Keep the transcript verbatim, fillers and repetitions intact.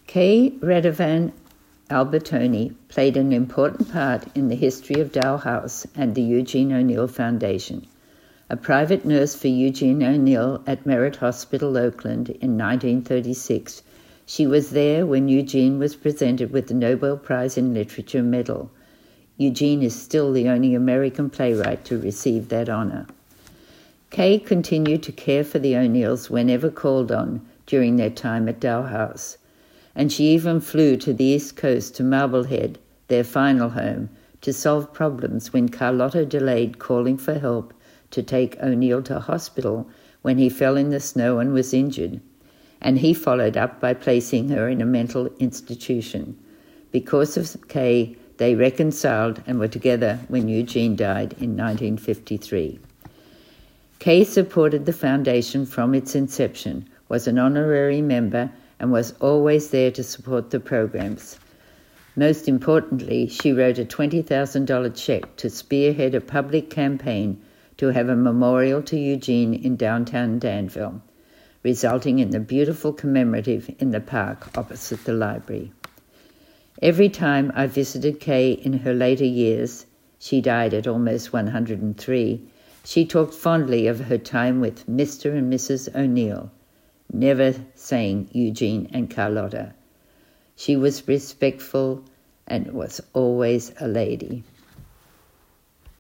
Kay Radovan Albertoni played an important part in the history of Dow House and the Eugene O'Neill Foundation. A private nurse for Eugene O'Neill at Merritt Hospital, Oakland, in nineteen thirty-six, she was there when Eugene was presented with the Nobel Prize in Literature medal. Eugene is still the only American playwright to receive that honor. Kay continued to care for the O'Neills whenever called on during their time at Dow House, and she even flew to the East Coast to Marblehead, their final home, to solve problems when Carlotta delayed calling for help to take O'Neill to hospital when he fell in the snow and was injured, and he followed up by placing her in a mental institution. Because of Kay, they reconciled and were together when Eugene died in nineteen fifty-three. Kay supported the foundation from its inception, was an honorary member, and was always there to support the programs. Most importantly, she wrote a twenty thousand dollars check to spearhead a public campaign to have a memorial to Eugene in downtown Danville, resulting in the beautiful commemorative in the park opposite the library. Every time I visited Kay in her later years, she died at almost one hundred three, she talked fondly of her time with Mister and Missus O'Neill, never saying Eugene and Carlotta. She was respectful and was always a lady.